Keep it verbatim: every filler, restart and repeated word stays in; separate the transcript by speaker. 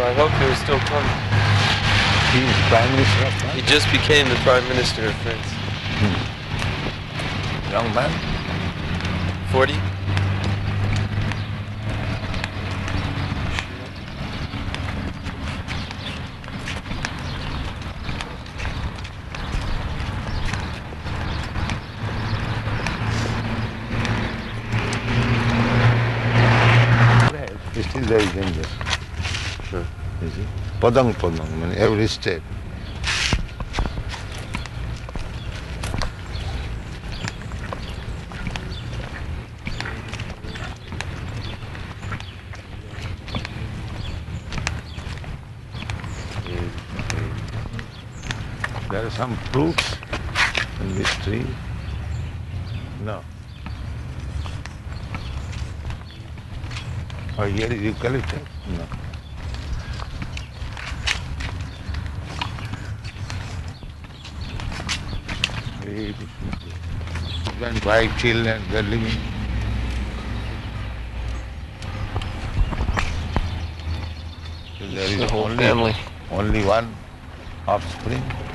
Speaker 1: I hope he was still coming.
Speaker 2: He is Prime Minister of France?
Speaker 1: He just became the Prime Minister of France.
Speaker 2: Hmm. Young man?
Speaker 1: forty?
Speaker 2: Still very dangerous.
Speaker 1: Sure.
Speaker 2: You see? Padang Padang, I mean every step. There are some fruits in this tree. No. Oh, here is eucalyptus? No. Husband, wife, children, they are living. So there is
Speaker 1: the whole
Speaker 2: only,
Speaker 1: family.
Speaker 2: only one offspring.